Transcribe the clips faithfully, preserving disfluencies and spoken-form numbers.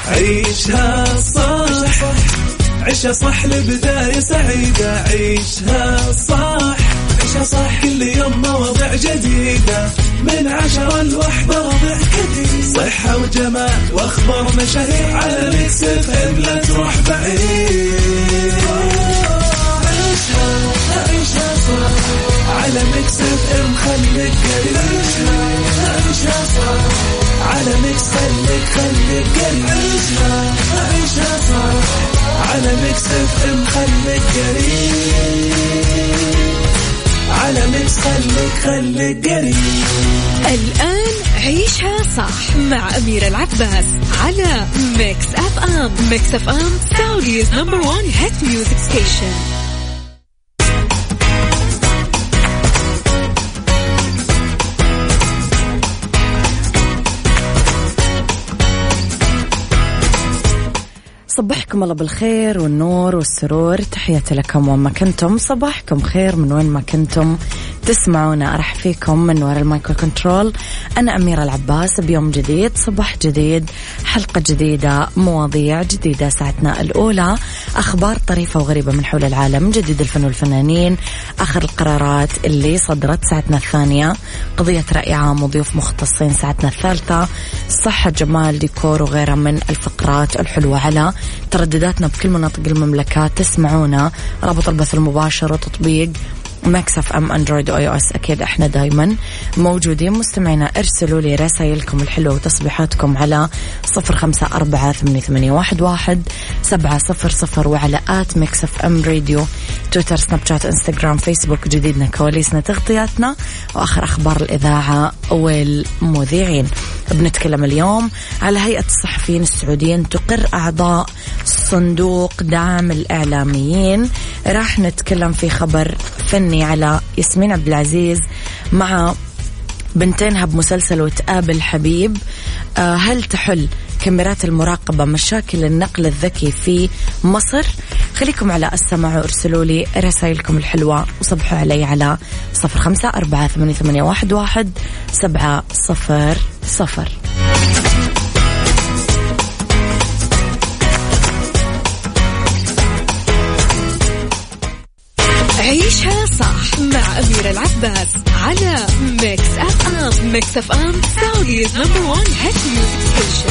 عيشها صح عيشها صح لبداية سعيدة. عيشها صح عيشها صح كل يوم مواضيع جديدة من عشرة لوحدة ربع كثير. صحة وجمال واخبار مشاهير على ميكس اف ام لا تروح بعيد. عيشها عيشها صح على ميكس اف ام خليك قريب. عيشها صح على ميكس خليك خليك قريب. عيشها عيشها صح على ميكس اف ام خليك قريب. على ميكس خليك خليك قريب. الآن عيشها صح مع أميرة العباس على ميكس اف ام. ميكس اف ام سعوديز نمبر وان هيت ميوزك ستيشن. صبحكم الله بالخير والنور والسرور. تحياتي لكم وما كنتم. صباحكم خير من وين ما كنتم تسمعونا. أرحب فيكم من وراء المايكرو كنترول. أنا أميرة العباس بيوم جديد، صباح جديد، حلقة جديدة، مواضيع جديدة. ساعتنا الأولى أخبار طريفة وغريبة من حول العالم، جديد الفن والفنانين، آخر القرارات اللي صدرت. ساعتنا الثانية قضية رأي عام وضيوف مختصين. ساعتنا الثالثة صحة، جمال، ديكور وغيرها من الفقرات الحلوة على تردداتنا بكل مناطق المملكة. تسمعونا رابط البث المباشر وتطبيق ميكس اف ام اندرويد واي او اس. اكيد احنا دايما موجودين. مستمعينا ارسلوا لي رسائلكم الحلوه وتصبيحاتكم على صفر خمسة أربعة ثمانية ثمانية واحد واحد سبعة صفر صفر وعلى آت ميكس اف ام راديو، تويتر، سناب شات، انستغرام، فيسبوك. جديدنا، كواليسنا، تغطياتنا واخر اخبار الاذاعه والمذيعين. بنتكلم اليوم على هيئه الصحفيين السعوديين تقر اعضاء صندوق دعم الاعلاميين. راح نتكلم في خبر فني على ياسمين عبد العزيز مع بنتينها بمسلسل وتقابل حبيب. أه هل تحل كاميرات المراقبة مشاكل النقل الذكي في مصر؟ خليكم على السماع وارسلوا لي رسائلكم الحلوة وصبحوا علي على صفر خمسة أربعة ثمانية ثمانية واحد واحد سبعة صفر صفر. عيشها صح مع أميرة العباس على ميكس اف ام. ميكس اف ام سعوديز نمبر وان هيت ميوزك ستيشن.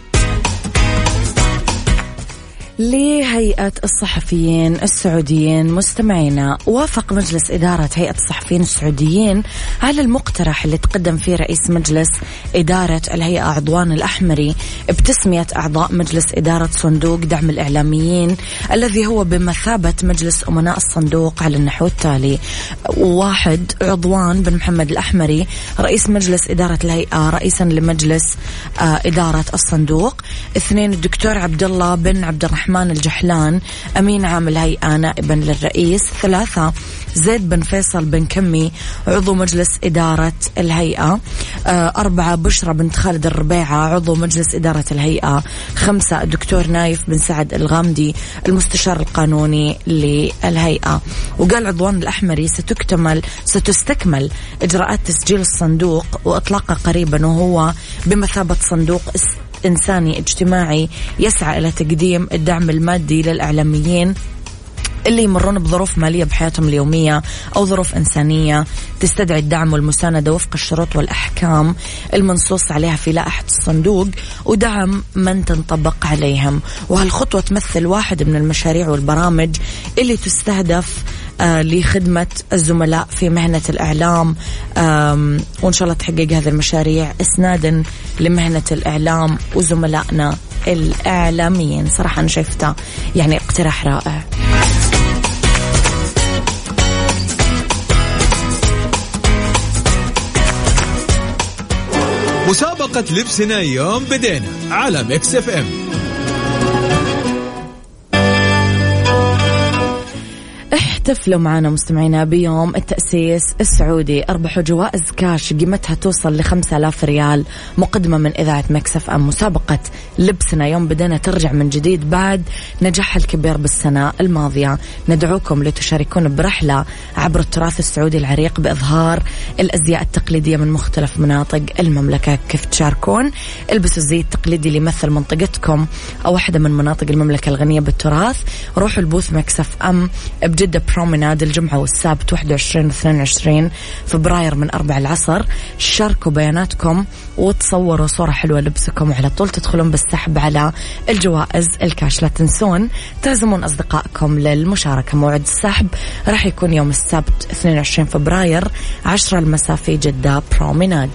لهيئة الصحفيين السعوديين مستمعينا، وافق مجلس إدارة هيئة الصحفيين السعوديين على المقترح اللي تقدم فيه رئيس مجلس إدارة الهيئة عضوان الأحمري بتسمية أعضاء مجلس إدارة صندوق دعم الإعلاميين، الذي هو بمثابة مجلس أمناء الصندوق على النحو التالي: واحد، عضوان بن محمد الأحمري رئيس مجلس إدارة الهيئة رئيسا لمجلس آه إدارة الصندوق. اثنين، الدكتور عبد الله بن عبد الرحمن الجحلان أمين عام الهيئة نائبا للرئيس. ثلاثة، زيد بن فيصل بن كمي عضو مجلس إدارة الهيئة. أربعة، بشرى بنت خالد الربيعة عضو مجلس إدارة الهيئة. خمسة، الدكتور نايف بن سعد الغامدي المستشار القانوني للهيئة. وقال عضوان الأحمري ستكتمل ستستكمل إجراءات تسجيل الصندوق وإطلاقه قريبا، وهو بمثابة صندوق إنساني اجتماعي يسعى إلى تقديم الدعم المادي للإعلاميين اللي يمرون بظروف مالية بحياتهم اليومية أو ظروف إنسانية تستدعي الدعم والمساندة وفق الشروط والأحكام المنصوص عليها في لائحة الصندوق ودعم من تنطبق عليهم. وهالخطوة تمثل واحد من المشاريع والبرامج اللي تستهدف آه لخدمة الزملاء في مهنة الإعلام، وإن شاء الله تحقق هذه المشاريع إسنادا لمهنة الإعلام وزملائنا الإعلاميين. صراحة أنا شايفته يعني اقتراح رائع. مسابقة لبسنا يوم بدينا على ميكس اف ام. احتفلوا معنا مستمعينا بيوم التأسيس السعودي، اربحوا جوائز كاش قيمتها توصل لخمسة آلاف ريال مقدمة من إذاعة مكسف أم. مسابقة لبسنا يوم بدنا ترجع من جديد بعد نجاحها الكبير بالسنة الماضية. ندعوكم لتشاركون برحلة عبر التراث السعودي العريق بإظهار الأزياء التقليدية من مختلف مناطق المملكة. كيف تشاركون؟ البسوا الزي التقليدي اللي يمثل منطقتكم أو واحدة من مناطق المملكة الغنية بالتراث. روحوا البوث مكسف أم بجدة بروميناد الجمعة والسبت واحد وعشرين واثنين وعشرين فبراير من أربع العصر. شاركوا بياناتكم وتصوروا صورة حلوة لبسكم، وعلى طول تدخلون بالسحب على الجوائز الكاش. لا تنسون تعزمون أصدقائكم للمشاركة. موعد السحب راح يكون يوم السبت اثنين وعشرين فبراير عشرة المساء في جدة بروميناد.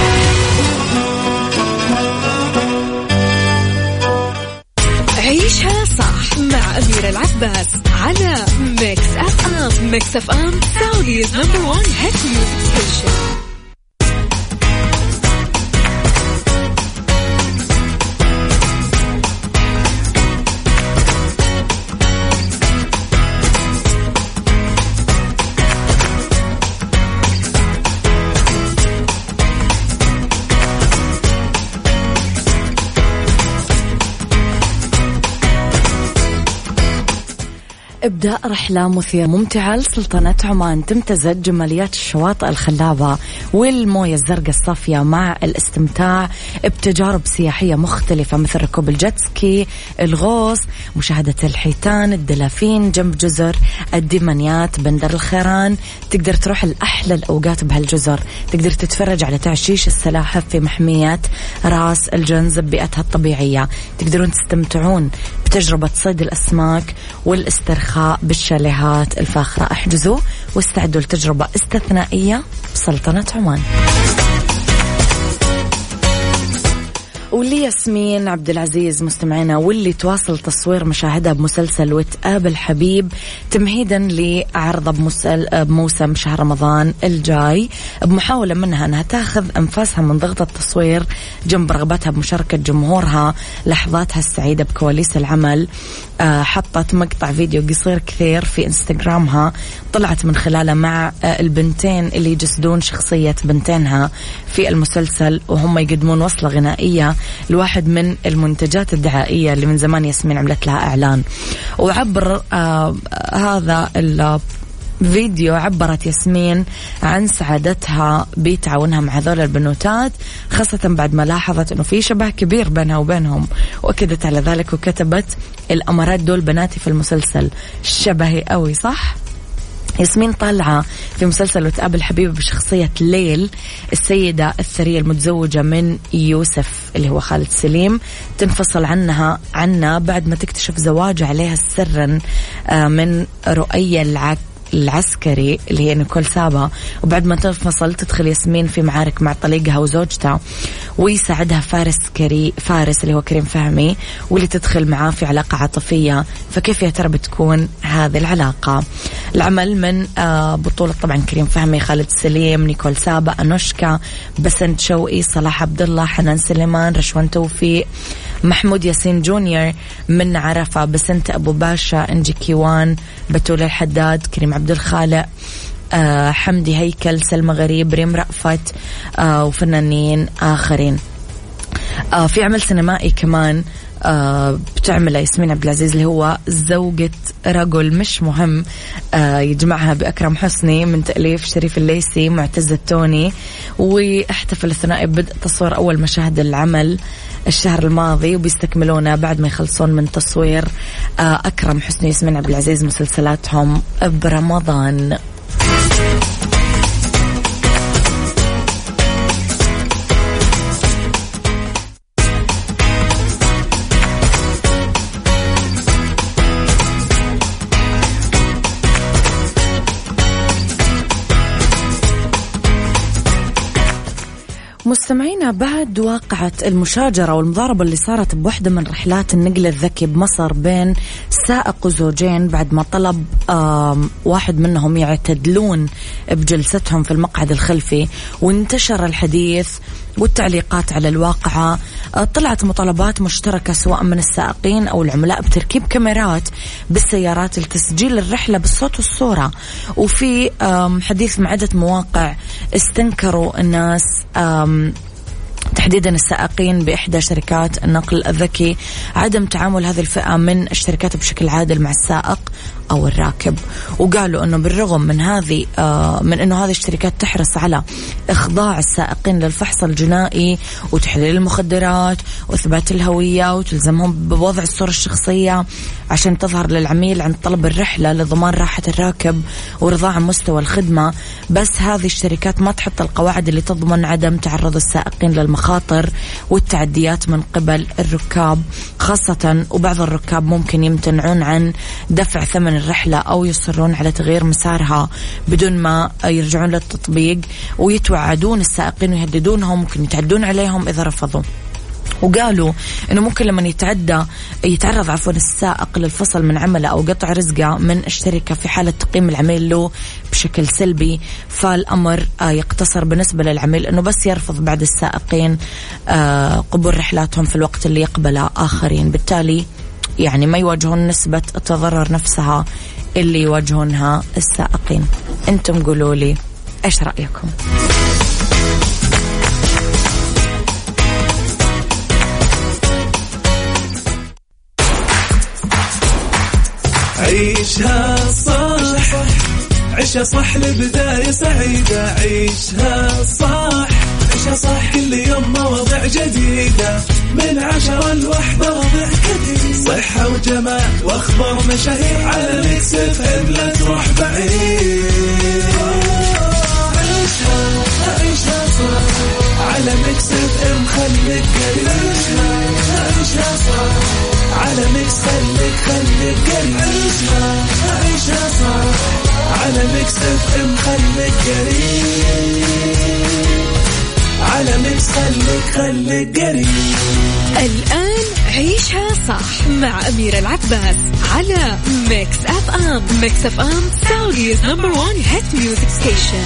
عيشها صح مع أميرة العباس على ميكس أف أم. ميكس أف أم سعوديز نمبر وان هيت ميوزك ستيشن. إبداء رحلة مثيرة ممتعة لسلطنة عمان تمتزج جماليات الشواطئ الخلابة والموية الزرقاء الصافية مع الاستمتاع بتجارب سياحية مختلفة مثل ركوب الجيت سكي، الغوص، مشاهدة الحيتان، الدلافين جنب جزر الديمانيات، بندر الخيران. تقدر تروح الأحلى الأوقات بهالجزر، تقدر تتفرج على تعشيش السلاحف في محمية راس الجنز ببيئتها الطبيعية. تقدرون تستمتعون بتجربة صيد الأسماك والاسترخاء بالشاليهات الفاخرة. احجزوا واستعدوا لتجربة استثنائية بسلطنة عمان. واللي ياسمين عبد العزيز مستمعينا واللي تواصل تصوير مشاهدها بمسلسل وتقابل حبيب تمهيدا لعرضه بموسم شهر رمضان الجاي، بمحاولة منها أنها تاخذ أنفاسها من ضغط التصوير جنب رغبتها بمشاركة جمهورها لحظاتها السعيدة بكواليس العمل. حطت مقطع فيديو قصير كثير في انستغرامها طلعت من خلاله مع البنتين اللي يجسدون شخصية بنتينها في المسلسل، وهم يقدمون وصلة غنائية لواحد من المنتجات الدعائية اللي من زمان ياسمين عملت لها إعلان. وعبر آه هذا الفيديو عبرت ياسمين عن سعادتها بتعاونها مع هذول البنوتات، خاصة بعد ما لاحظت أنه في شبه كبير بينها وبينهم، وأكدت على ذلك وكتبت الأمارات دول بناتي في المسلسل، شبهي قوي صح؟ ياسمين طالعة في مسلسل وتقابل حبيبة بشخصية ليل، السيدة الثرية المتزوجة من يوسف اللي هو خالد سليم، تنفصل عنها عنا بعد ما تكتشف زواج عليها سرا من رؤية العك العسكري اللي هي نيكول سابا. وبعد ما تنفصل تدخل ياسمين في معارك مع طليقها وزوجته، ويساعدها فارس كري فارس اللي هو كريم فهمي، واللي تدخل معاه في علاقة عاطفية. فكيف يا ترى بتكون هذه العلاقة؟ العمل من بطولة طبعا كريم فهمي، خالد سليم، نيكول سابا، أنوشكا، بسنت شوقي، صلاح عبد الله، حنان سليمان، رشوان توفيق، محمود ياسين جونيور من عرفة، بسنت أبو باشا، إنجي كيوان، بتول الحداد، كريم عبد الخالق، آه، حمدي هيكل، سلمى غريب، ريم رأفت، آه، وفنانين آخرين. آه، في عمل سينمائي كمان آه بتعمل ياسمين عبد العزيز اللي هو زوجة رجل مش مهم، آه يجمعها بأكرم حسني من تأليف شريف الليسي، معتز التوني. واحتفل الثنائي بدء تصوير أول مشاهد العمل الشهر الماضي، وبيستكملونه بعد ما يخلصون من تصوير آه أكرم حسني ياسمين عبد العزيز مسلسلاتهم برمضان. مستمعينا، بعد واقعة المشاجرة والمضاربة اللي صارت بوحدة من رحلات النقل الذكي بمصر بين سائق وزوجين بعد ما طلب واحد منهم يعتدلون بجلستهم في المقعد الخلفي، وانتشر الحديث والتعليقات على الواقعة طلعت مطالبات مشتركة سواء من السائقين أو العملاء بتركيب كاميرات بالسيارات لتسجيل الرحلة بالصوت والصورة. وفي حديث مع عدة مواقع استنكروا الناس تحديدا السائقين بإحدى شركات النقل الذكي عدم تعامل هذه الفئة من الشركات بشكل عادل مع السائق أو الراكب. وقالوا أنه بالرغم من هذه من أنه هذه الشركات تحرص على إخضاع السائقين للفحص الجنائي وتحليل المخدرات وإثبات الهوية وتلزمهم بوضع الصورة الشخصية عشان تظهر للعميل عند طلب الرحلة لضمان راحة الراكب ورضاء عن مستوى الخدمة، بس هذه الشركات ما تحط القواعد اللي تضمن عدم تعرض السائقين للمخاطر والتعديات من قبل الركاب خاصة. وبعض الركاب ممكن يمتنعون عن دفع ثمن الرحلة أو يصرون على تغيير مسارها بدون ما يرجعون للتطبيق ويتوعدون السائقين ويهددونهم ممكن يتعدون عليهم إذا رفضوا. وقالوا إنه ممكن لما يتعدى يتعرض عفوا السائق للفصل من عمله أو قطع رزقه من الشركة في حالة تقييم العميل له بشكل سلبي، فالأمر يقتصر بالنسبة للعميل إنه بس يرفض بعد السائقين قبول رحلاتهم في الوقت اللي يقبله آخرين، بالتالي يعني ما يواجهون نسبة التضرر نفسها اللي يواجهونها السائقين. أنتم قولوا لي إيش رأيكم؟ عيشها صح عيشها صح لبداية سعيدة، عيشها صح عيشها صح كل يوم مواضيع جديدة من عشرة لوحدة مواضيع جديدة، صحة وجمال واخبار مشاهير على ميكس اف ام لا تروح بعيد. عيشها عيشها صح على ميكس اف ام خليك قريب، عيشها صح على ميكس خليك خليك قريب، عيشها عيشها صح على ميكس اف ام خليك قريب، على ميكس خليك خليك قريب. الآن عيشها صح مع أميرة العباس على ميكس اف ام. ميكس اف ام سعوديز نمبر وان هيت ميوزك ستيشن.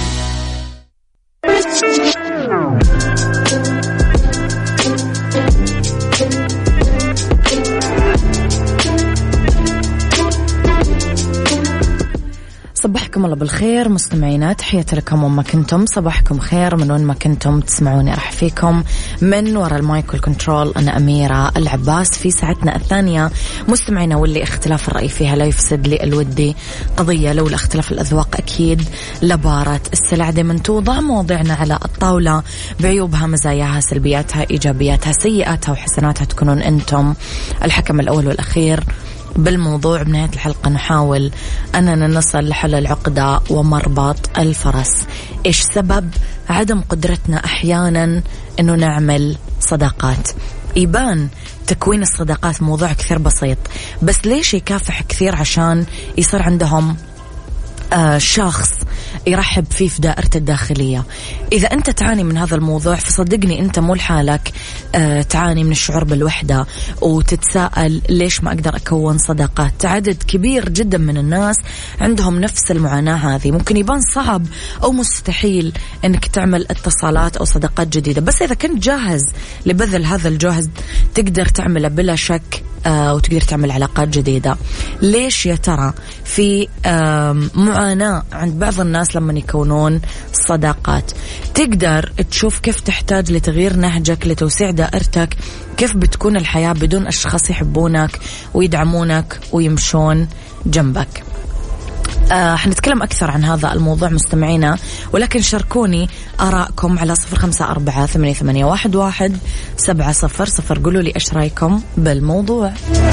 صباحكم الله بالخير مستمعينا، تحياتي لكم وما كنتم، صباحكم خير من وين ما كنتم تسمعوني. راح فيكم من وراء المايك والكنترول أنا أميرة العباس في ساعتنا الثانية مستمعينا، واللي اختلاف الرأي فيها لا يفسد لي الودي قضية، لولا اختلاف الأذواق أكيد لبارة السلع. دايما توضع مواضيعنا على الطاولة بعيوبها مزاياها سلبياتها إيجابياتها سيئاتها وحسناتها، تكونون أنتم الحكم الأول والأخير بالموضوع. بنهاية الحلقة نحاول أننا نصل لحل العقدة ومربط الفرس. إيش سبب عدم قدرتنا أحيانا أنه نعمل صداقات؟ يبان تكوين الصداقات موضوع كثير بسيط، بس ليش يكافح كثير عشان يصير عندهم آه شخص يرحب فيه في دائرته الداخلية؟ إذا أنت تعاني من هذا الموضوع فصدقني أنت مو لحالك، آه تعاني من الشعور بالوحدة وتتساءل ليش ما أقدر أكون صداقات. عدد كبير جدا من الناس عندهم نفس المعاناة هذه. ممكن يبان صعب أو مستحيل أنك تعمل اتصالات أو صداقات جديدة، بس إذا كنت جاهز لبذل هذا الجهد تقدر تعمله بلا شك، آه وتقدر تعمل علاقات جديدة. ليش يا ترى في آه معاناة عند بعض الناس لما يكونون صداقات؟ تقدر تشوف كيف تحتاج لتغيير نهجك لتوسيع دائرتك، كيف بتكون الحياة بدون أشخاص يحبونك ويدعمونك ويمشون جنبك. آه حنتكلم أكثر عن هذا الموضوع مستمعينا، ولكن شاركوني آراءكم على صفر خمسة أربعة ثمانية ثمانية واحد واحد سبعة صفر صفر. قولوا لي إيش رأيكم بالموضوع.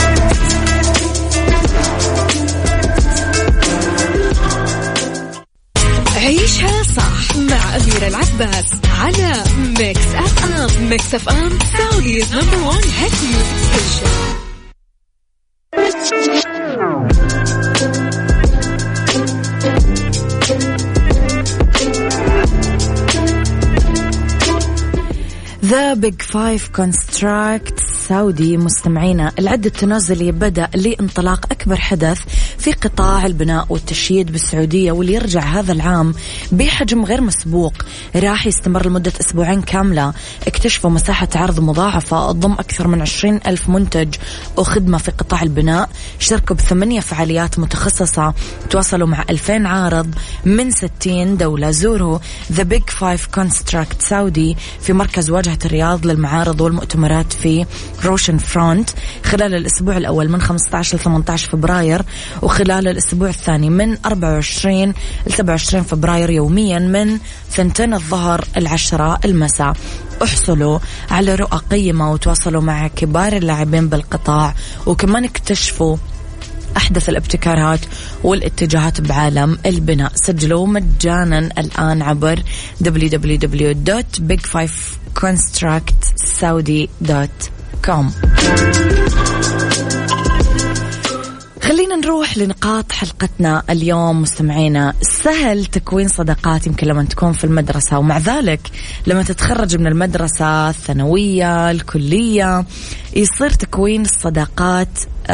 عيشها صح مع أميرة العباس على ميكس اف ام. ميكس اف ام سعوديز نمبر وان هيت ميوزك ستيشن. The Big Five Construct سعودي مستمعينا. العد التنازلي بدأ لانطلاق أكبر حدث في قطاع البناء والتشييد بالسعودية، واللي يرجع هذا العام بحجم غير مسبوق راح يستمر لمدة أسبوعين كاملة. اكتشفوا مساحة عرض مضاعفة تضم أكثر من عشرين ألف منتج وخدمة في قطاع البناء. اشتركوا بثمانية فعاليات متخصصة، تواصلوا مع ألفين عارض من ستين دولة. زوروا The Big Five Construct سعودي في مركز واجهة الرياض للمعارض والمؤتمرات في روشن فرونت خلال الأسبوع الأول من خمسة عشر ل ثمانية عشر فبراير، وخلال الأسبوع الثاني من أربعة وعشرين ل سبعة وعشرين فبراير يوميا من ثنتين الظهر العشرة المساء. احصلوا على رؤى قيمة وتواصلوا مع كبار اللاعبين بالقطاع، وكمان اكتشفوا أحدث الابتكارات والاتجاهات بعالم البناء. سجلوا مجانا الآن عبر دبليو دبليو دبليو دوت بيج فايف كونستراكت سعودي دوت كوم. خلينا نروح لنقاط حلقتنا اليوم مستمعينا. سهل تكوين صداقات يمكن لما تكون في المدرسة، ومع ذلك لما تتخرج من المدرسة الثانوية الكلية يصير تكوين الصداقات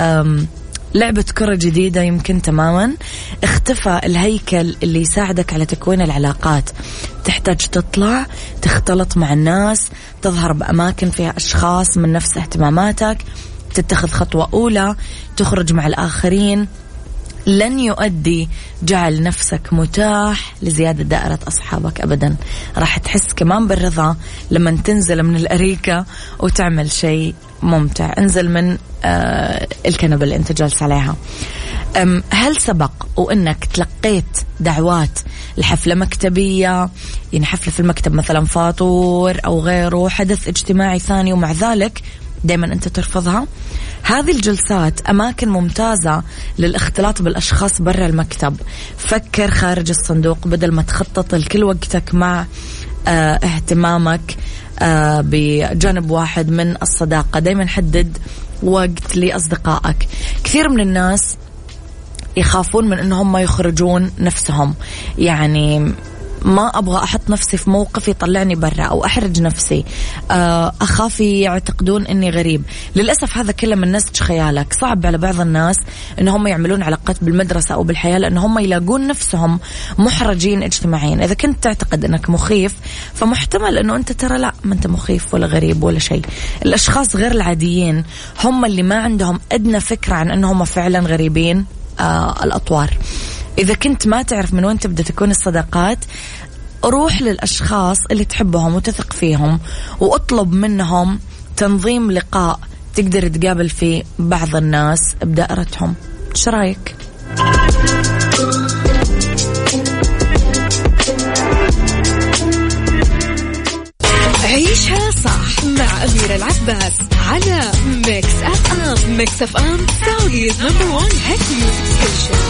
لعبة كرة جديدة يمكن تماما. اختفى الهيكل اللي يساعدك على تكوين العلاقات. تحتاج تطلع تختلط مع الناس، تظهر بأماكن فيها أشخاص من نفس اهتماماتك، تتخذ خطوة أولى، تخرج مع الآخرين. لن يؤدي جعل نفسك متاح لزيادة دائرة أصحابك أبدا. راح تحس كمان بالرضا لما تنزل من الأريكة وتعمل شيء ممتع. انزل من آه الكنبة اللي انت جالس عليها. هل سبق وانك تلقيت دعوات لحفلة مكتبية، يعني حفلة في المكتب مثلا فاطور او غيره، حدث اجتماعي ثاني، ومع ذلك دايما انت ترفضها؟ هذه الجلسات أماكن ممتازة للاختلاط بالأشخاص برا المكتب. فكر خارج الصندوق بدل ما تخطط لكل وقتك مع اه اهتمامك اه بجانب واحد من الصداقة. دايما حدد وقت لأصدقائك. كثير من الناس يخافون من أنهم ما يخرجون نفسهم، يعني ما أبغى أحط نفسي في موقف يطلعني برا أو أحرج نفسي، أخاف يعتقدون أني غريب. للأسف هذا كله من نسج خيالك. صعب على بعض الناس أنهم يعملون علاقات بالمدرسة أو بالحياة لأنهم يلاقون نفسهم محرجين اجتماعيا. إذا كنت تعتقد أنك مخيف فمحتمل أنه أنت ترى لا، ما أنت مخيف ولا غريب ولا شيء. الأشخاص غير العاديين هم اللي ما عندهم أدنى فكرة عن أنهم فعلا غريبين آه الأطوار. إذا كنت ما تعرف من وين تبدأ تكون الصداقات، روح للأشخاص اللي تحبهم وتثق فيهم وأطلب منهم تنظيم لقاء تقدر تقابل فيه بعض الناس بدائرتهم. شو رأيك؟ عيشها صح مع أميرة العباس على ميكس أف أم. ميكس أف أم سعوديز نمبر وان هيت ميوزك ستيشن.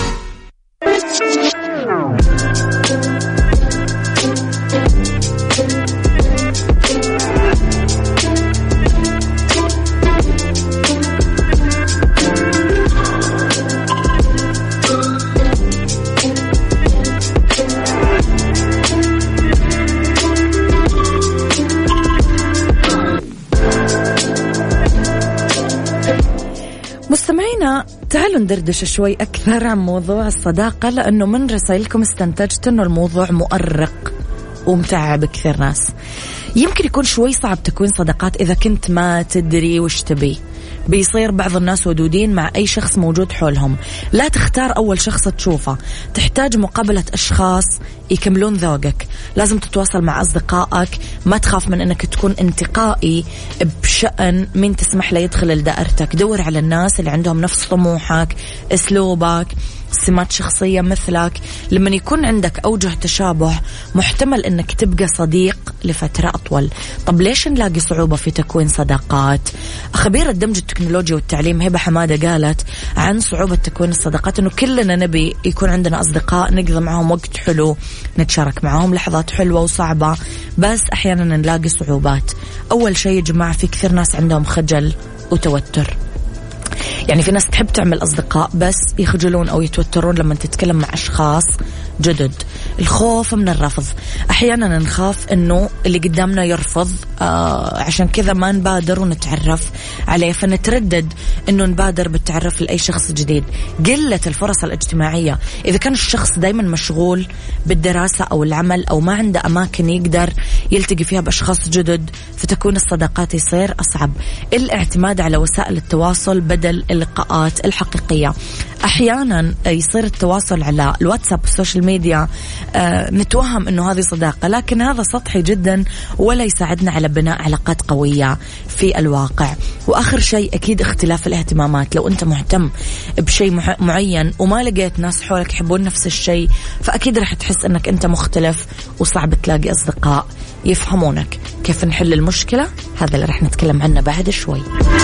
مستمعينا تعالوا ندردش شوي أكثر عن موضوع الصداقة، لأنه من رسائلكم استنتجت أنه الموضوع مؤرق ومتعب كثير ناس. يمكن يكون شوي صعب تكوين صداقات إذا كنت ما تدري وش تبي. بيصير بعض الناس ودودين مع أي شخص موجود حولهم. لا تختار أول شخص تشوفه، تحتاج مقابلة أشخاص يكملون ذوقك. لازم تتواصل مع أصدقائك، ما تخاف من أنك تكون انتقائي بشأن من تسمح له يدخل لدائرتك. دور على الناس اللي عندهم نفس طموحك، أسلوبك، سمات شخصية مثلك. لما يكون عندك أوجه تشابه محتمل أنك تبقى صديق لفترة أطول. طب ليش نلاقي صعوبة في تكوين صداقات؟ خبيرة الدمج التكنولوجي والتعليم هبة حمادة قالت عن صعوبة تكوين الصداقات أنه كلنا نبي يكون عندنا أصدقاء نقضي معهم وقت حلو، نتشارك معهم لحظات حلوة وصعبة، بس أحيانا نلاقي صعوبات. أول شيء يا جماعة في كثير ناس عندهم خجل وتوتر. يعني في ناس تحب تعمل أصدقاء بس يخجلون أو يتوترون لما تتكلم مع أشخاص جدد. الخوف من الرفض، أحيانا نخاف أنه اللي قدامنا يرفض، آه عشان كذا ما نبادر ونتعرف عليه، فنتردد أنه نبادر بالتعرف لأي شخص جديد. قلة الفرص الاجتماعية، إذا كان الشخص دايما مشغول بالدراسة أو العمل أو ما عنده أماكن يقدر يلتقي فيها بأشخاص جدد، فتكون الصداقات يصير أصعب. الاعتماد على وسائل التواصل بدل اللقاءات الحقيقية، أحيانا يصير التواصل على الواتساب والسوشيال ميديا آه نتوهم أنه هذه صداقة، لكن هذا سطحي جدا ولا يساعدنا على بناء علاقات قوية في الواقع. وآخر شيء أكيد اختلاف الاهتمامات، لو أنت مهتم بشيء معين وما لقيت ناس حولك يحبون نفس الشيء، فأكيد رح تحس أنك أنت مختلف وصعب تلاقي أصدقاء يفهمونك. كيف نحل المشكلة؟ هذا اللي رح نتكلم عنه بعد شوي.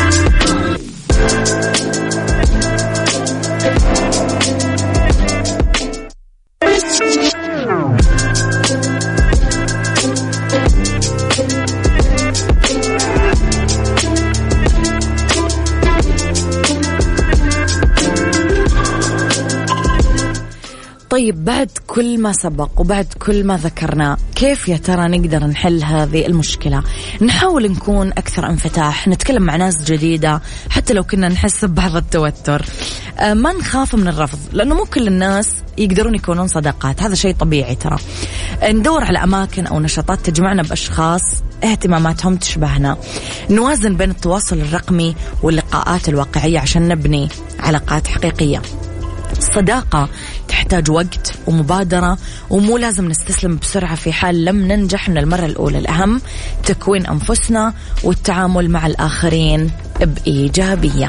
طيب، بعد كل ما سبق وبعد كل ما ذكرنا، كيف يا ترى نقدر نحل هذه المشكلة؟ نحاول نكون أكثر انفتاح، نتكلم مع ناس جديدة حتى لو كنا نحس ببعض التوتر. آه ما نخاف من الرفض، لأنه مو كل الناس يقدرون يكونون صداقات، هذا شيء طبيعي ترى. آه ندور على أماكن أو نشاطات تجمعنا بأشخاص اهتماماتهم تشبهنا. نوازن بين التواصل الرقمي واللقاءات الواقعية عشان نبني علاقات حقيقية. الصداقة تحتاج وقت ومبادرة، ومو لازم نستسلم بسرعة في حال لم ننجح من المرة الأولى. الأهم تكوين أنفسنا والتعامل مع الآخرين بإيجابية.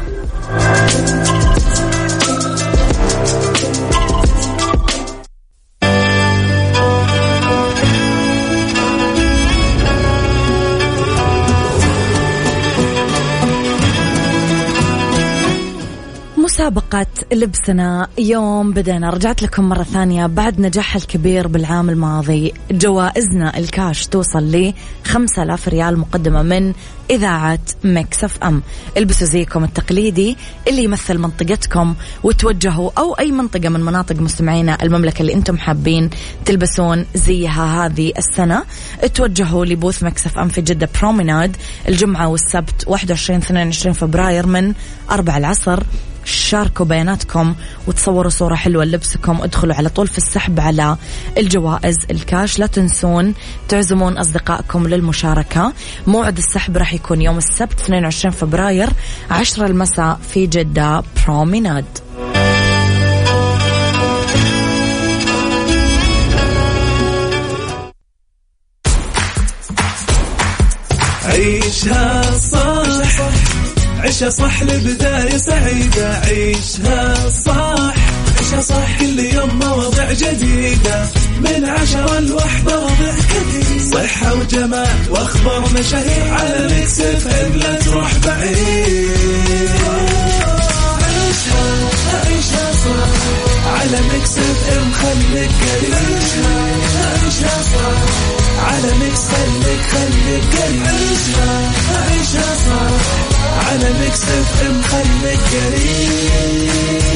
مسابقة لبسنا يوم بدأنا، رجعت لكم مرة ثانية بعد نجاح الكبير بالعام الماضي. جوائزنا الكاش توصل ل خمسة آلاف ريال مقدمة من إذاعة ميكس اف ام. البسوا زيكم التقليدي اللي يمثل منطقتكم، وتوجهوا أو أي منطقة من مناطق مستمعينا المملكة اللي أنتم حابين تلبسون زيها هذه السنة. توجهوا لبوث ميكس اف ام في جدة بروميناد الجمعة والسبت واحد وعشرين اثنين وعشرين فبراير من أربعة العصر. شاركوا بياناتكم وتصوروا صورة حلوة لبسكم. ادخلوا على طول في السحب على الجوائز الكاش. لا تنسون تعزمون أصدقائكم للمشاركة. موعد السحب راح يكون يوم السبت اثنين وعشرين فبراير عشرة المساء في جدة بروميناد. عيشها صح، عيشها صح لبداية سعيدة. عيشها صح، عيشها صح كل يوم مواضيع جديدة، من عشرة لوحدة وضع كثير، صحة وجمال واخبار مشاهير، على ميكس اف ام لا تروح بعيد. عيشها عيشها صح على ميكس اف ام خليك قريب. عيشها صح على ميكس خليك خليك قريب. عيشها عيشها صح على ميكس اف ام خليك قريب.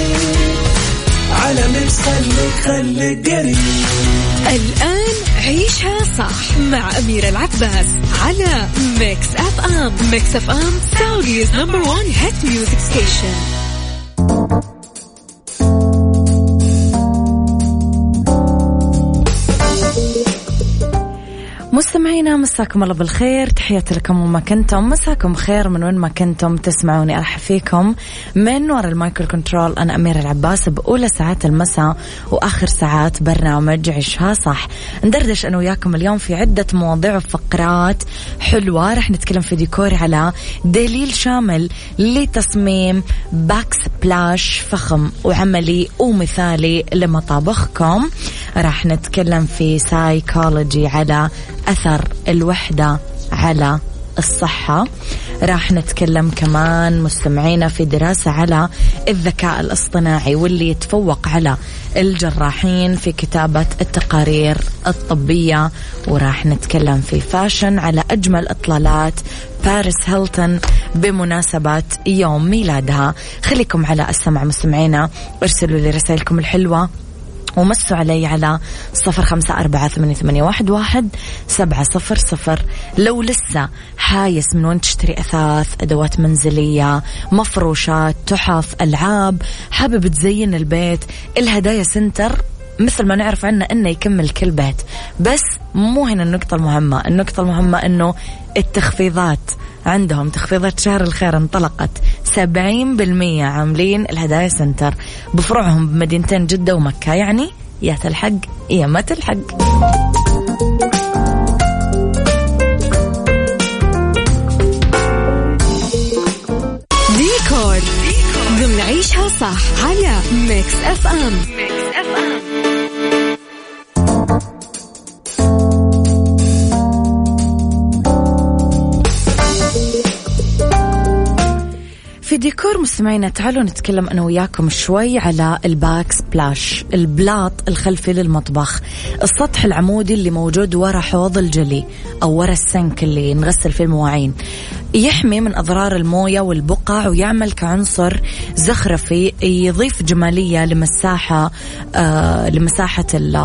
على ميكس خليك خليك قريب. الآن عيشها صح مع أميرة العباس على ميكس اف ام. ميكس اف ام سعوديز نمبر وان هيت ميوزك ستيشن. مستمعينا مساكم الله بالخير، تحياتي لكم وما كنتم، مساكم خير من وين ما كنتم تسمعوني. أرحب فيكم من وراء المايكل كنترول، أنا أميرة العباس بأولى ساعات المساء وآخر ساعات برنامج عيشها صح. ندردش أنا وياكم اليوم في عدة مواضيع وفقرات حلوة. رح نتكلم في ديكور على دليل شامل لتصميم باكس بلاش فخم وعملي ومثالي لمطابخكم. رح نتكلم في سايكولوجي على أثر الوحدة على الصحة. راح نتكلم كمان مستمعينا في دراسة على الذكاء الاصطناعي واللي يتفوق على الجراحين في كتابة التقارير الطبية. وراح نتكلم في فاشن على أجمل إطلالات باريس هيلتون بمناسبة يوم ميلادها. خليكم على السمع مستمعينا، ارسلوا لي رسائلكم الحلوة ومسوا علي على صفر خمسة أربعة ثمانية ثمانية واحد واحد سبعة صفر صفر. لو لسه حايس من وين تشتري أثاث، أدوات منزلية، مفروشات، تحف، ألعاب، حابب تزين البيت، الهدايا سنتر مثل ما نعرف عنه إنه يكمل كل بيت. بس مو هنا النقطة المهمة. النقطة المهمة إنه التخفيضات عندهم، تخفيضات شهر الخير انطلقت سبعين بالمية، عاملين الهدايا سنتر بفروعهم بمدينتين جدة ومكة. يعني يا تلحق يا ما تلحق. ديكور ضمن عيشها صح على ميكس اف ام. ميكس اف ام. في ديكور مستمعينا تعالوا نتكلم أنا وياكم شوي على الباك سبلاش، البلاط الخلفي للمطبخ، السطح العمودي اللي موجود ورا حوض الجلي أو ورا السنك اللي نغسل فيه المواعين. يحمي من أضرار الموية والبقع ويعمل كعنصر زخرفي يضيف جمالية لمساحة آه لمساحة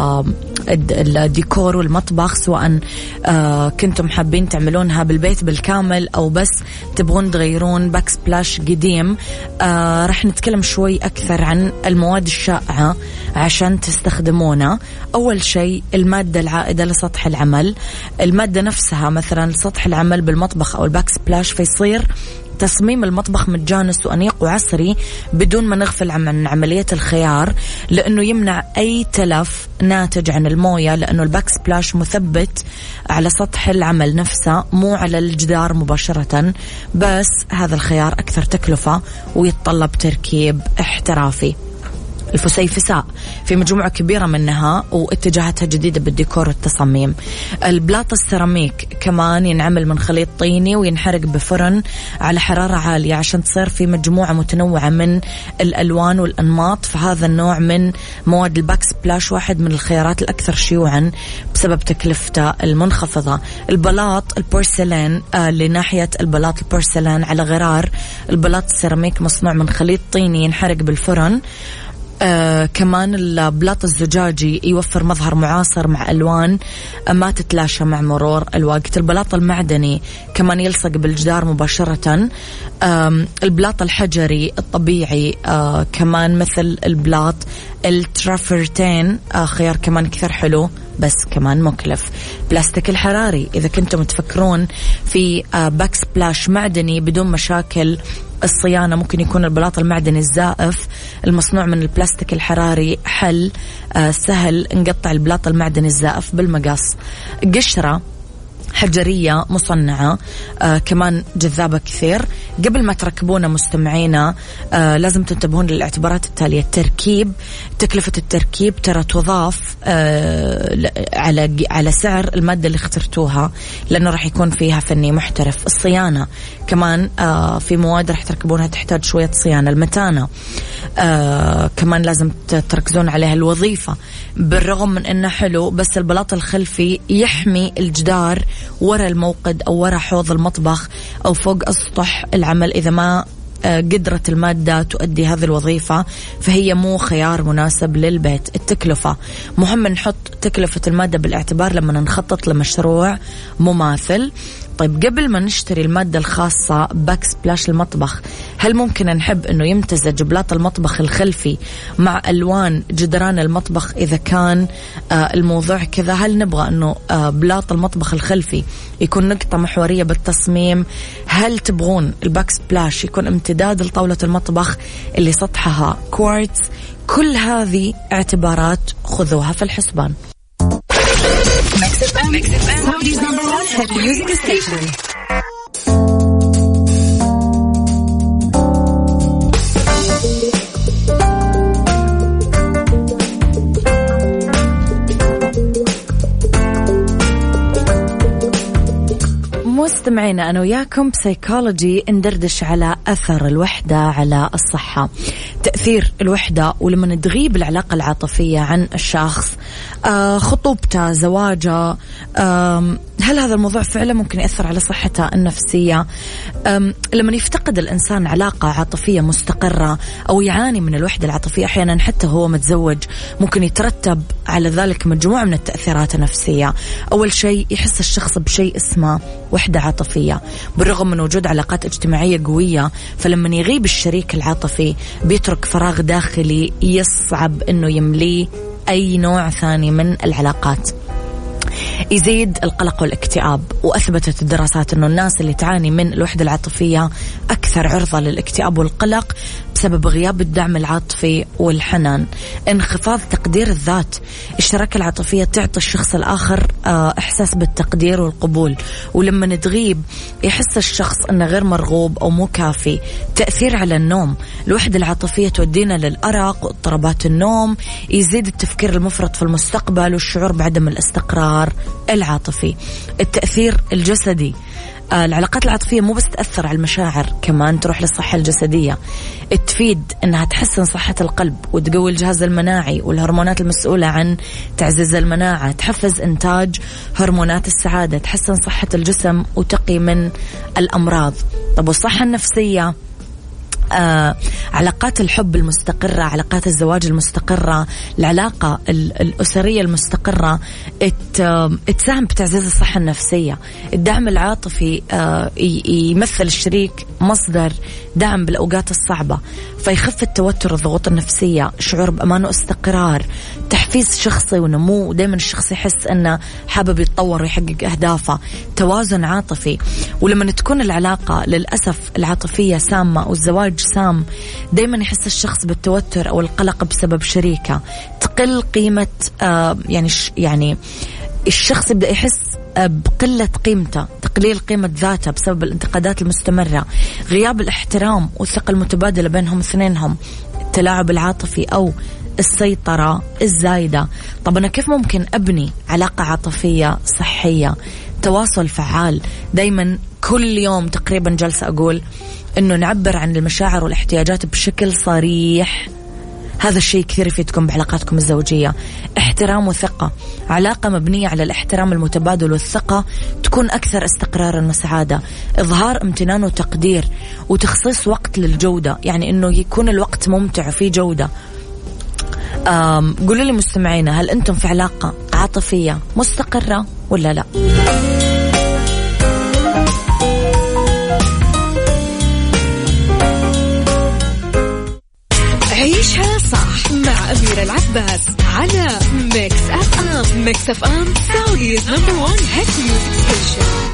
الديكور والمطبخ، سواء آه كنتم حابين تعملونها بالبيت بالكامل أو بس تبغون تغيرون باك سبلاش قديم. آه رح نتكلم شوي أكثر عن المواد الشائعة عشان تستخدمونها. أول شيء المادة العائدة لسطح العمل. المادة نفسها مثلا سطح العمل بالمطبخ أو الباك سبلاش فيصير تصميم المطبخ متجانس وأنيق وعصري بدون ما نغفل عن عملية الخيار، لأنه يمنع أي تلف ناتج عن الموية، لأنه الباك سبلاش مثبت على سطح العمل نفسه مو على الجدار مباشرة. بس هذا الخيار أكثر تكلفة ويتطلب تركيب احترافي. الفسيفساء في مجموعة كبيرة منها واتجاهاتها جديدة بالديكور والتصميم. البلاط السيراميك كمان ينعمل من خليط طيني وينحرق بفرن على حرارة عالية عشان تصير في مجموعة متنوعة من الألوان والأنماط. فهذا النوع من مواد الباك سبلاش واحد من الخيارات الأكثر شيوعا بسبب تكلفته المنخفضة. البلاط البورسلين آه لناحية البلاط البورسلين على غرار البلاط السيراميك مصنوع من خليط طيني ينحرق بالفرن. آه كمان البلاط الزجاجي يوفر مظهر معاصر مع ألوان ما تتلاشى مع مرور الوقت. البلاط المعدني كمان يلصق بالجدار مباشرة. آه البلاط الحجري الطبيعي آه كمان مثل البلاط الترافرتين آه خيار كمان كثير حلو بس كمان مكلف. بلاستيك الحراري إذا كنتم تفكرون في آه باك سبلاش معدني بدون مشاكل الصيانة، ممكن يكون البلاط المعدني الزائف المصنوع من البلاستيك الحراري حل آه سهل. نقطع البلاط المعدني الزائف بالمقص. قشرة حجرية مصنعة آه كمان جذابة كثير. قبل ما تركبونه مستمعينا آه لازم تنتبهون للاعتبارات التالية. التركيب، تكلفة التركيب ترى تضاف آه على على سعر المادة اللي اخترتوها لأنه راح يكون فيها فني محترف. الصيانة كمان آه في مواد راح تركبونها تحتاج شوية صيانة. المتانة آه كمان لازم تركزون عليها. الوظيفة بالرغم من أنه حلو بس البلاط الخلفي يحمي الجدار ورا الموقد أو ورا حوض المطبخ أو فوق أسطح العمل. إذا ما قدرت المادة تؤدي هذه الوظيفة فهي مو خيار مناسب للبيت. التكلفة مهم نحط تكلفة المادة بالاعتبار لما نخطط لمشروع مماثل. طيب قبل ما نشتري المادة الخاصة باك سبلاش المطبخ، هل ممكن نحب أنه يمتزج بلاط المطبخ الخلفي مع ألوان جدران المطبخ إذا كان آه الموضوع كذا؟ هل نبغى أنه آه بلاط المطبخ الخلفي يكون نقطة محورية بالتصميم؟ هل تبغون الباك سبلاش يكون امتداد لطاولة المطبخ اللي سطحها كوارتز؟ كل هذه اعتبارات خذوها في الحسبان. مستمعينا أنا وياكم بسيكولوجي ندردش على أثر الوحدة على الصحة، تأثير الوحدة ولما تغيب العلاقة العاطفية عن الشخص، آه خطوبته، زواجه، آه هل هذا الموضوع فعلا ممكن يأثر على صحته النفسية؟ لما يفتقد الإنسان علاقة عاطفية مستقرة أو يعاني من الوحدة العاطفية، أحيانا حتى هو متزوج ممكن يترتب على ذلك مجموعة من التأثيرات النفسية. أول شيء يحس الشخص بشيء اسمه وحدة عاطفية، بالرغم من وجود علاقات اجتماعية قوية، فلما يغيب الشريك العاطفي بيترك فراغ داخلي يصعب أنه يمليه أي نوع ثاني من العلاقات. يزيد القلق والاكتئاب، وأثبتت الدراسات أنه الناس اللي تعاني من الوحدة العاطفية أكثر عرضة للاكتئاب والقلق بسبب غياب الدعم العاطفي والحنان. انخفاض تقدير الذات، الشراكة العاطفية تعطي الشخص الآخر إحساس بالتقدير والقبول، ولما تغيب يحس الشخص أنه غير مرغوب أو مو كافي. تأثير على النوم، الوحدة العاطفية تودينا للأرق واضطرابات النوم. يزيد التفكير المفرط في المستقبل والشعور بعدم الاستقرار العاطفي. التأثير الجسدي، العلاقات العاطفية مو بس تأثر على المشاعر، كمان تروح للصحة الجسدية. تفيد أنها تحسن صحة القلب وتقوي الجهاز المناعي والهرمونات المسؤولة عن تعزيز المناعة. تحفز إنتاج هرمونات السعادة، تحسن صحة الجسم وتقي من الأمراض. طب والصحة النفسية، آه، علاقات الحب المستقرة، علاقات الزواج المستقرة، العلاقة الأسرية المستقرة تساهم بتعزيز الصحة النفسية. الدعم العاطفي آه، يمثل الشريك مصدر دعم بالأوقات الصعبة، فيخف التوتر والضغوط النفسية. شعور بأمان واستقرار، تحفيز شخصي ونمو، دايما الشخص يحس أنه حابب يتطور ويحقق أهدافه. توازن عاطفي، ولما تكون العلاقة للأسف العاطفية سامة والزواج سام، دايما يحس الشخص بالتوتر أو القلق بسبب شريكه. تقل قيمة آه يعني يعني الشخص يبدأ يحس بقلة قيمته، تقليل قيمة ذاته بسبب الانتقادات المستمرة. غياب الاحترام والثقة المتبادلة بينهم اثنينهم. التلاعب العاطفي أو السيطرة الزايدة. طب أنا كيف ممكن أبني علاقة عاطفية صحية؟ تواصل فعال، دايما كل يوم تقريبا جلسة أقول إنه نعبر عن المشاعر والاحتياجات بشكل صريح. هذا الشيء كثير يفيدكم بعلاقاتكم الزوجية. احترام وثقة، علاقة مبنية على الاحترام المتبادل والثقة تكون أكثر استقرارا وسعادة. إظهار امتنان وتقدير، وتخصيص وقت للجودة، يعني إنه يكون الوقت ممتع وفيه جودة. قولوا لي مستمعينا، هل أنتم في علاقة عاطفية مستقرة ولا لا؟ عيشها صح مع أميرة العباس على ميكس أف أم. ميكس أف أم سعوديز نمبر وان هيت ميوزك ستيشن.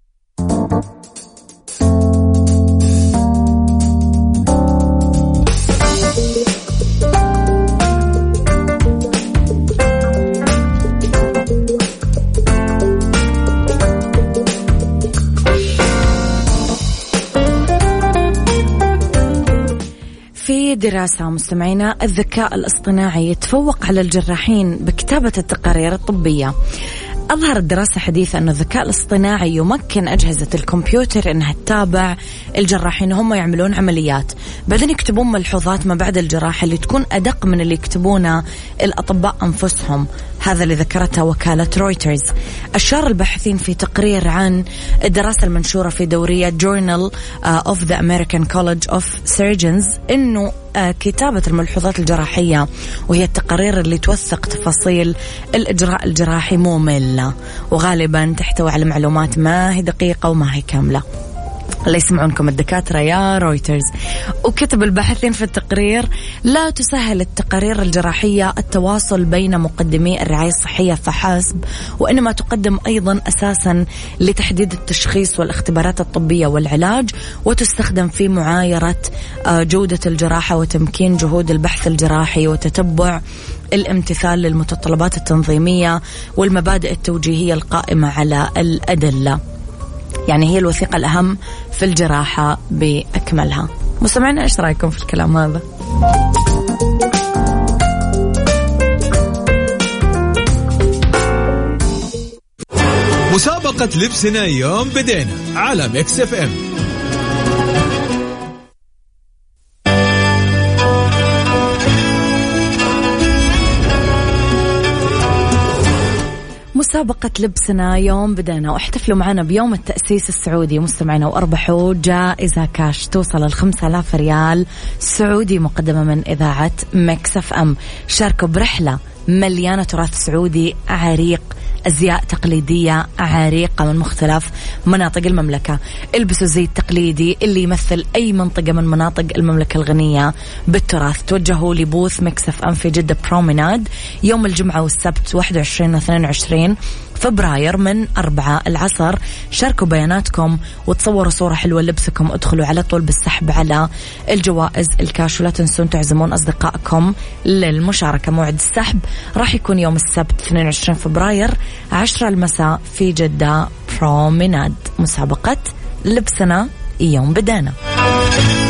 دراسة مستمعينا، الذكاء الاصطناعي يتفوق على الجراحين بكتابة التقارير الطبية. أظهرت دراسة حديثة أن الذكاء الاصطناعي يمكن أجهزة الكمبيوتر أنها تتابع الجراحين وهم يعملون عمليات، بعدين يكتبون ملحوظات ما بعد الجراحة اللي تكون أدق من اللي يكتبونه الأطباء أنفسهم. هذا اللي ذكرته وكالة رويترز. أشار الباحثين في تقرير عن الدراسة المنشورة في دورية Journal of the American College of Surgeons إنه كتابة الملحوظات الجراحية وهي التقارير اللي توثق تفاصيل الإجراء الجراحي مملة، وغالبا تحتوي على معلومات ما هي دقيقة وما هي كاملة. الله يسمعونكم الدكاترة يا رويترز. وكتب الباحثين في التقرير: لا تسهل التقارير الجراحية التواصل بين مقدمي الرعاية الصحية فحسب، وإنما تقدم أيضا أساسا لتحديد التشخيص والاختبارات الطبية والعلاج، وتستخدم في معايرة جودة الجراحة وتمكين جهود البحث الجراحي وتتبع الامتثال للمتطلبات التنظيمية والمبادئ التوجيهية القائمة على الأدلة. يعني هي الوثيقة الأهم في الجراحة بأكملها. مستمعينا، إيش رأيكم في الكلام هذا؟ مسابقة لبسنا اليوم بدينا على ميكس اف ام. مسابقة لبسنا يوم بدأنا، واحتفلوا معنا بيوم التأسيس السعودي مستمعينا، وأربحوا جائزة كاش توصل لخمسة آلاف ريال سعودي مقدمة من إذاعة ميكس اف ام. شاركوا برحلة مليانة تراث سعودي عريق، أزياء تقليدية عريقة من مختلف مناطق المملكة. البسوا الزي التقليدي اللي يمثل أي منطقة من مناطق المملكة الغنية بالتراث. توجهوا لبوث ميكس اف ام في جدة بروميناد يوم الجمعة والسبت واحد وعشرين واثنين وعشرين فبراير من أربعة العصر. شاركوا بياناتكم وتصوروا صورة حلوة لبسكم. ادخلوا على طول بالسحب على الجوائز الكاش، ولا تنسون تعزمون أصدقائكم للمشاركة. موعد السحب راح يكون يوم السبت اثنين وعشرين فبراير عشرة المساء في جدة بروميناد. مسابقة لبسنا يوم بدانا.